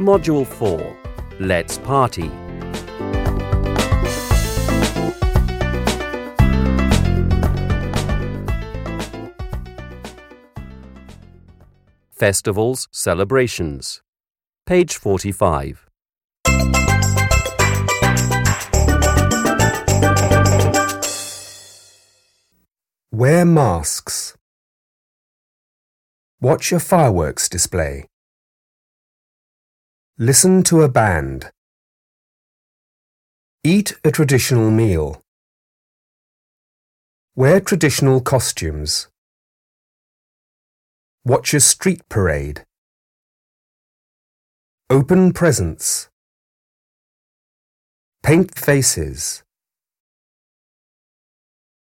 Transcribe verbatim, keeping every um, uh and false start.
Module four. Let's party. Festivals, celebrations. Page forty-five. Wear masks. Watch a fireworks display. Listen to a band. Eat a traditional meal. Wear traditional costumes. Watch a street parade. Open presents. Paint faces.